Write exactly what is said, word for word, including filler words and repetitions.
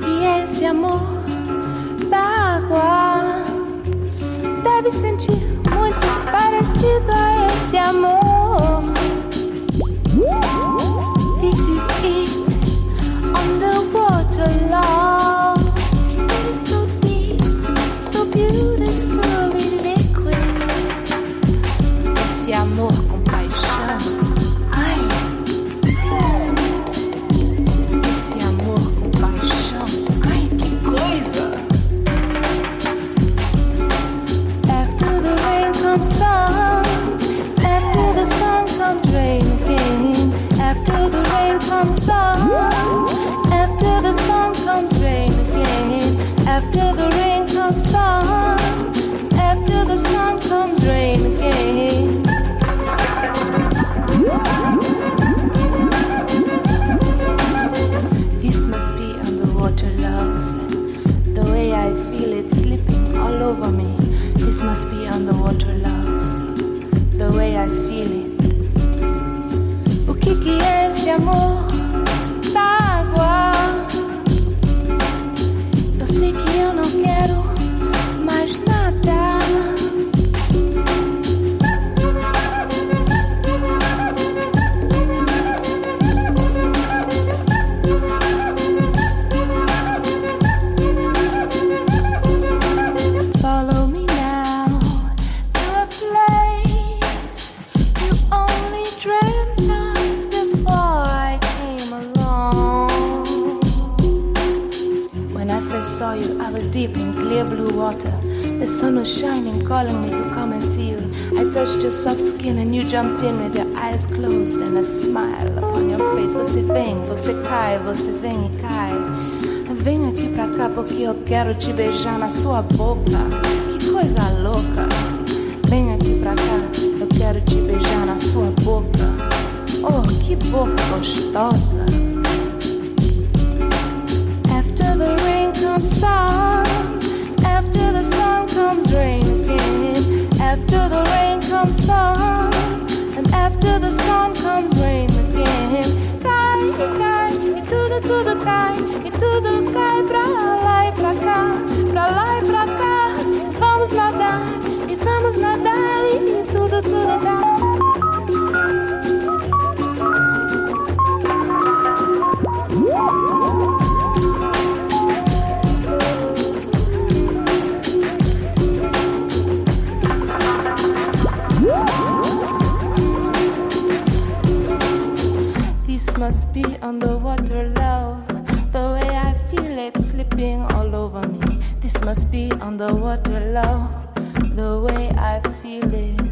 que é esse amor da água? Deve sentir muito parecido a esse amor. This is it on the water, love. It is so deep, so beautifully liquid. Esse amor com paixão. Ai, esse amor com paixão. Ai, que coisa. After the rain comes sun, after the sun comes rain again. After the rain comes sun, after the sun comes rain again. After the rain comes sun, after the sun comes rain again. This must be underwater love, the way I feel it slipping all over me. This must be underwater love, the way I feel it. O que que é esse amor da água? Eu sei que eu não quero mais nada. Follow me now to a place you only dreamt of before I came along. When I first saw you, I was deep in clear blue water. The sun was shining, calling me to come and see you. I touched your soft skin and you jumped in with your eyes closed and a smile upon your face. Você vem, você cai, você vem e cai. Vem aqui pra cá porque eu quero te beijar na sua boca. Que coisa louca. Vem aqui pra cá, eu quero te beijar na sua boca. Oh, que boca gostosa. After the rain comes sun, after the sun comes rain again. After the rain comes sun, and after the sun comes rain again. Cai, cai, e tudo, tudo cai, e tudo cai pra lá e pra cá, pra lá e pra cá. Vamos nadar, e vamos nadar, e tudo, tudo dá. Must be underwater love, the way I feel it slipping all over me. This must be underwater love, the way I feel it.